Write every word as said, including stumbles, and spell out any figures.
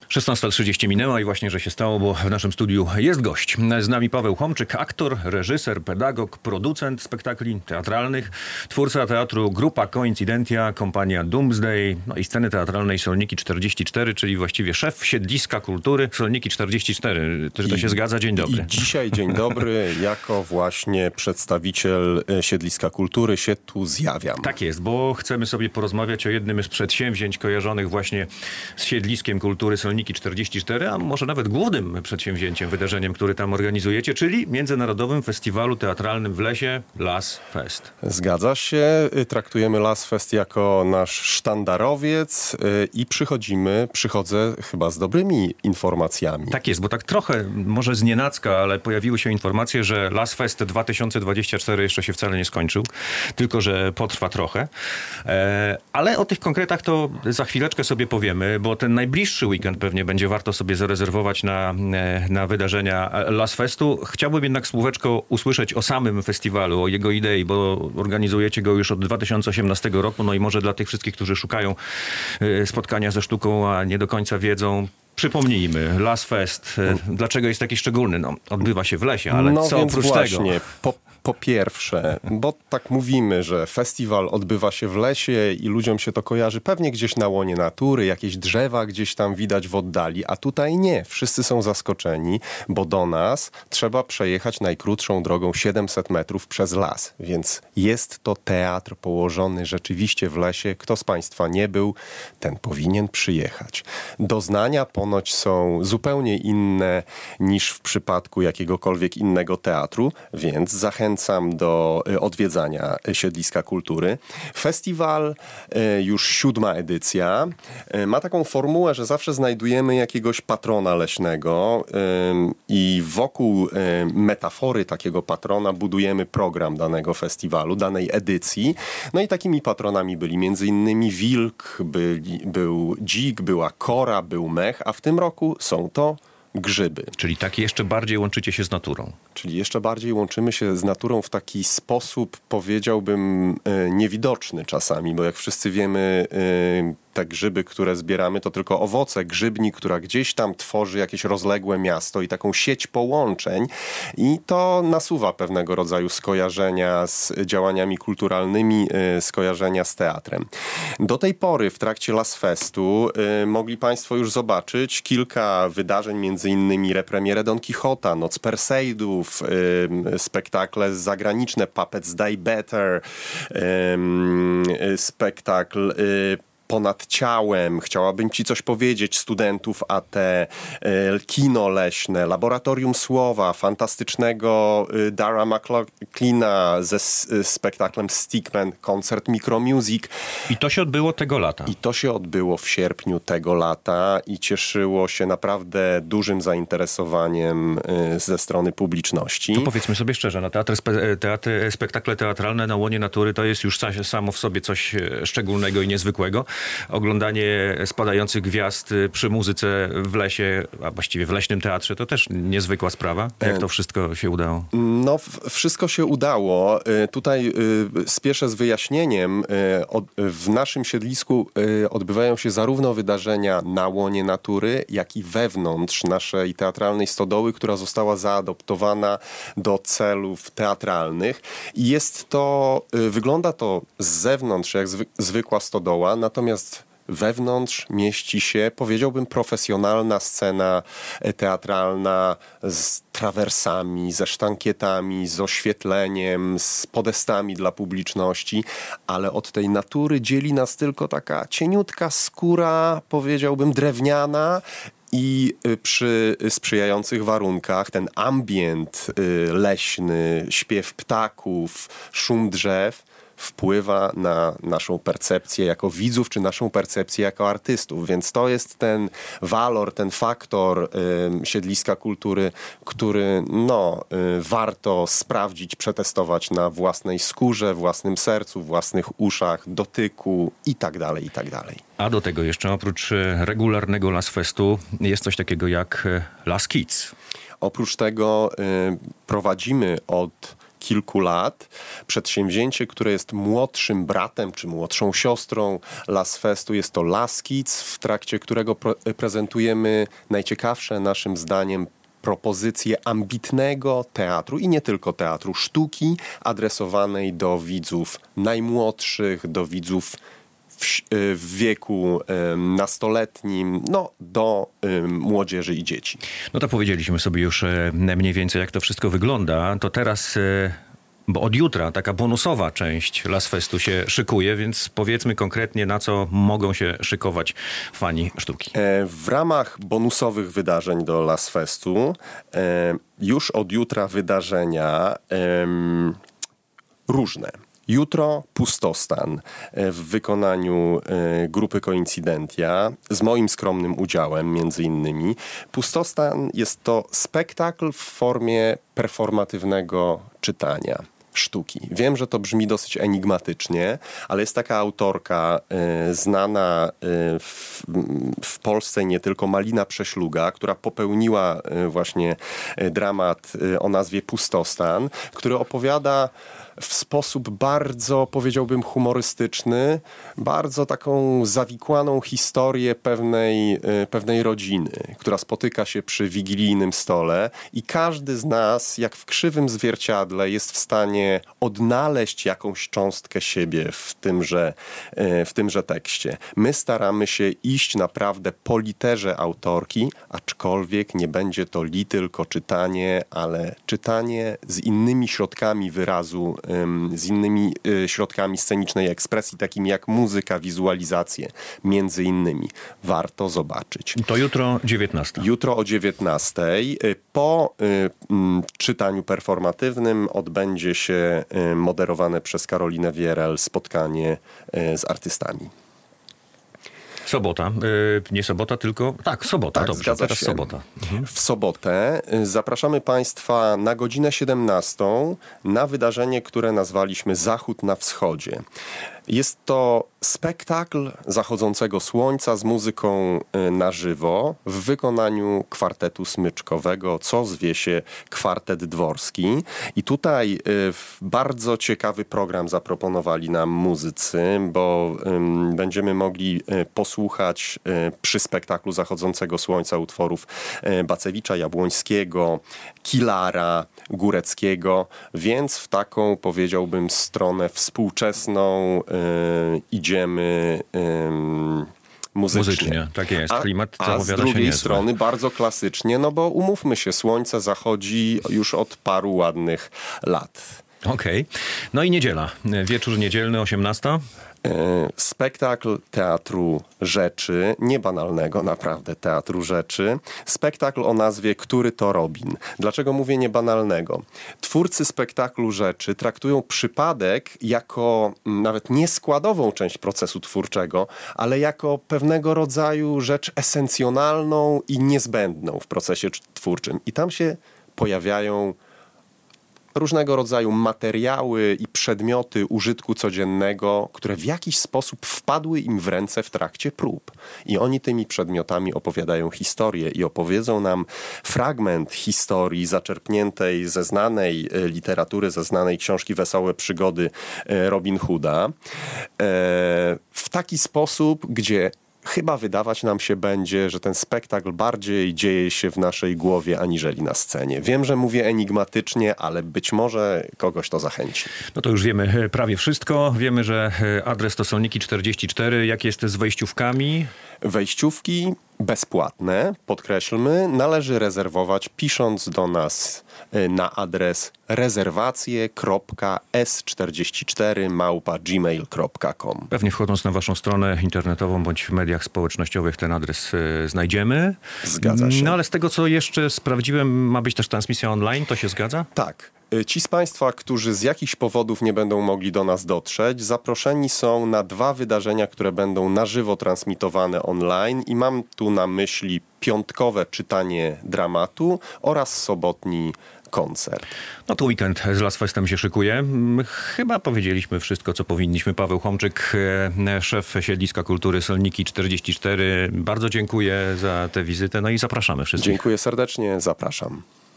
szesnasta trzydzieści minęła i właśnie, że się stało, bo w naszym studiu jest gość. Z nami Paweł Chomczyk, aktor, reżyser, pedagog, producent spektakli teatralnych, twórca teatru Grupa Coincidentia, kompania Doomsday, no i sceny teatralnej Solniki czterdzieści cztery, czyli właściwie szef siedliska kultury Solniki czterdzieści cztery. Czy to się zgadza? Dzień dobry. I dzisiaj dzień dobry, jako właśnie przedstawiciel siedliska kultury się tu zjawiam. Tak jest, bo chcemy sobie porozmawiać o jednym z przedsięwzięć kojarzonych właśnie z siedliskiem kultury Solniki czterdzieści cztery, a może nawet głównym przedsięwzięciem, wydarzeniem, który tam organizujecie, czyli Międzynarodowym Festiwalu Teatralnym w Lesie Las Fest. Zgadza się. Traktujemy Las Fest jako nasz sztandarowiec i przychodzimy, przychodzę chyba z dobrymi informacjami. Tak jest, bo tak trochę, może znienacka, ale pojawiły się informacje, że Las Fest dwa tysiące dwudziesty czwarty jeszcze się wcale nie skończył, tylko że potrwa trochę. E, ale o tych konkretach to za chwileczkę sobie powiemy, bo ten najbliższy weekend pewnie będzie warto sobie zarezerwować na, na wydarzenia Las Festu. Chciałbym jednak, Słóweczko, usłyszeć o samym festiwalu, o jego idei, bo organizujecie go już od dwa tysiące osiemnastego roku, no i może dla tych wszystkich, którzy szukają spotkania ze sztuką, a nie do końca wiedzą, przypomnijmy, Las Fest, dlaczego jest taki szczególny? No, odbywa się w lesie, ale no co więc oprócz właśnie, tego? Po, po pierwsze, bo tak mówimy, że festiwal odbywa się w lesie i ludziom się to kojarzy pewnie gdzieś na łonie natury, jakieś drzewa gdzieś tam widać w oddali, a tutaj nie. Wszyscy są zaskoczeni, bo do nas trzeba przejechać najkrótszą drogą siedemset metrów przez las, więc jest to teatr położony rzeczywiście w lesie. Kto z Państwa nie był, ten powinien przyjechać. Doznania ponoć są zupełnie inne niż w przypadku jakiegokolwiek innego teatru, więc zachęcam do odwiedzania siedliska kultury. Festiwal, już siódma edycja, ma taką formułę, że zawsze znajdujemy jakiegoś patrona leśnego i wokół metafory takiego patrona budujemy program danego festiwalu, danej edycji. No i takimi patronami byli między innymi wilk, byli, był dzik, była kora, był mech, a w tym roku są to grzyby. Czyli tak jeszcze bardziej łączycie się z naturą. Czyli jeszcze bardziej łączymy się z naturą w taki sposób, powiedziałbym, niewidoczny czasami, bo jak wszyscy wiemy, te grzyby, które zbieramy, to tylko owoce grzybni, która gdzieś tam tworzy jakieś rozległe miasto i taką sieć połączeń i to nasuwa pewnego rodzaju skojarzenia z działaniami kulturalnymi, skojarzenia z teatrem. Do tej pory w trakcie Las Festu mogli Państwo już zobaczyć kilka wydarzeń, między innymi repremierę Don Quixota, Noc Perseidów, spektakle zagraniczne, Puppets Die Better, spektakl Ponad ciałem, chciałabym Ci coś powiedzieć, studentów A T, kino leśne, laboratorium słowa, fantastycznego Dara McLaughlina ze spektaklem Stickman, koncert Micromusic. I to się odbyło tego lata. I to się odbyło w sierpniu tego lata i cieszyło się naprawdę dużym zainteresowaniem ze strony publiczności. To powiedzmy sobie szczerze, na teatr, spe, teatr, spektakle teatralne na łonie natury to jest już samo w sobie coś szczególnego i niezwykłego. Oglądanie spadających gwiazd przy muzyce w lesie, a właściwie w leśnym teatrze, to też niezwykła sprawa. Jak to wszystko się udało? No, wszystko się udało. Tutaj spieszę z wyjaśnieniem. W naszym siedlisku odbywają się zarówno wydarzenia na łonie natury, jak i wewnątrz naszej teatralnej stodoły, która została zaadoptowana do celów teatralnych. I jest to, wygląda to z zewnątrz jak zwykła stodoła, natomiast wewnątrz mieści się, powiedziałbym, profesjonalna scena teatralna z trawersami, ze sztankietami, z oświetleniem, z podestami dla publiczności, ale od tej natury dzieli nas tylko taka cieniutka skóra, powiedziałbym, drewniana, i przy sprzyjających warunkach ten ambient leśny, śpiew ptaków, szum drzew wpływa na naszą percepcję jako widzów, czy naszą percepcję jako artystów. Więc to jest ten walor, ten faktor y, siedliska kultury, który no, y, warto sprawdzić, przetestować na własnej skórze, własnym sercu, własnych uszach, dotyku i tak dalej, i tak dalej. A do tego jeszcze oprócz regularnego Las Festu jest coś takiego jak Las Kids. Oprócz tego y, prowadzimy od kilku lat. Przedsięwzięcie, które jest młodszym bratem czy młodszą siostrą Las Festu, jest to Las Kids, w trakcie którego pro- prezentujemy najciekawsze naszym zdaniem propozycje ambitnego teatru i nie tylko teatru, sztuki adresowanej do widzów najmłodszych, do widzów w, w wieku um, nastoletnim, no do um, młodzieży i dzieci. No to powiedzieliśmy sobie już e, mniej więcej, jak to wszystko wygląda. To teraz, e, bo od jutra taka bonusowa część Las Festu się szykuje, więc powiedzmy konkretnie, na co mogą się szykować fani sztuki. E, w ramach bonusowych wydarzeń do Las Festu e, już od jutra wydarzenia e, różne. Jutro Pustostan w wykonaniu grupy Koincydentia z moim skromnym udziałem między innymi. Pustostan jest to spektakl w formie performatywnego czytania sztuki. Wiem, że to brzmi dosyć enigmatycznie, ale jest taka autorka y, znana y, w, w Polsce nie tylko, Malina Prześluga, która popełniła y, właśnie y, dramat y, o nazwie Pustostan, który opowiada w sposób bardzo, powiedziałbym, humorystyczny, bardzo taką zawikłaną historię pewnej, y, pewnej rodziny, która spotyka się przy wigilijnym stole i każdy z nas, jak w krzywym zwierciadle, jest w stanie odnaleźć jakąś cząstkę siebie w tymże, w tymże tekście. My staramy się iść naprawdę po literze autorki, aczkolwiek nie będzie to li tylko czytanie, ale czytanie z innymi środkami wyrazu, z innymi środkami scenicznej ekspresji, takimi jak muzyka, wizualizacje, między innymi. Warto zobaczyć. To jutro dziewiętnasta. Jutro o dziewiętnastej. Po czytaniu performatywnym odbędzie się moderowane przez Karolinę Wierel spotkanie z artystami. Sobota. Yy, nie sobota, tylko... Tak, sobota. Tak, dobrze, zgadza teraz się. sobota. Mhm. W sobotę zapraszamy Państwa na godzinę siedemnastą na wydarzenie, które nazwaliśmy Zachód na wschodzie. Jest to spektakl zachodzącego słońca z muzyką na żywo w wykonaniu kwartetu smyczkowego, co zwie się Kwartet Dworski. I tutaj bardzo ciekawy program zaproponowali nam muzycy, bo będziemy mogli posłuchać przy spektaklu zachodzącego słońca utworów Bacewicza, Jabłońskiego, Kilara, Góreckiego, więc w taką, powiedziałbym, stronę współczesną idziemy um, muzycznie. Muzycznie, tak jest. Klimat a, a z drugiej strony bardzo klasycznie, no bo umówmy się, słońce zachodzi już od paru ładnych lat. Okej. Okay. No i niedziela. Wieczór niedzielny, osiemnasta. Spektakl Teatru Rzeczy, niebanalnego naprawdę Teatru Rzeczy. Spektakl o nazwie Który to Robin? Dlaczego mówię niebanalnego? Twórcy spektaklu Rzeczy traktują przypadek jako nawet nieskładową część procesu twórczego, ale jako pewnego rodzaju rzecz esencjonalną i niezbędną w procesie twórczym. I tam się pojawiają różnego rodzaju materiały i przedmioty użytku codziennego, które w jakiś sposób wpadły im w ręce w trakcie prób. I oni tymi przedmiotami opowiadają historię i opowiedzą nam fragment historii zaczerpniętej ze znanej literatury, ze znanej książki Wesołe przygody Robin Hooda w taki sposób, gdzie chyba wydawać nam się będzie, że ten spektakl bardziej dzieje się w naszej głowie aniżeli na scenie. Wiem, że mówię enigmatycznie, ale być może kogoś to zachęci. No to już wiemy prawie wszystko. Wiemy, że adres to Solniki czterdzieści cztery. Jak jest z wejściówkami? Wejściówki bezpłatne, podkreślmy, należy rezerwować pisząc do nas na adres rezerwacje kropka s czterdzieści cztery małpa gmail kropka com. Pewnie wchodząc na waszą stronę internetową bądź w mediach społecznościowych ten adres y, znajdziemy. Zgadza się. No ale z tego, co jeszcze sprawdziłem, ma być też transmisja online, to się zgadza? Tak. Ci z Państwa, którzy z jakichś powodów nie będą mogli do nas dotrzeć, zaproszeni są na dwa wydarzenia, które będą na żywo transmitowane online i mam tu na myśli piątkowe czytanie dramatu oraz sobotni koncert. No to weekend z Las Festem się szykuje. Chyba powiedzieliśmy wszystko, co powinniśmy. Paweł Chomczyk, szef Siedliska Kultury Solniki czterdzieści cztery. Bardzo dziękuję za tę wizytę, no i zapraszamy wszystkich. Dziękuję serdecznie, zapraszam.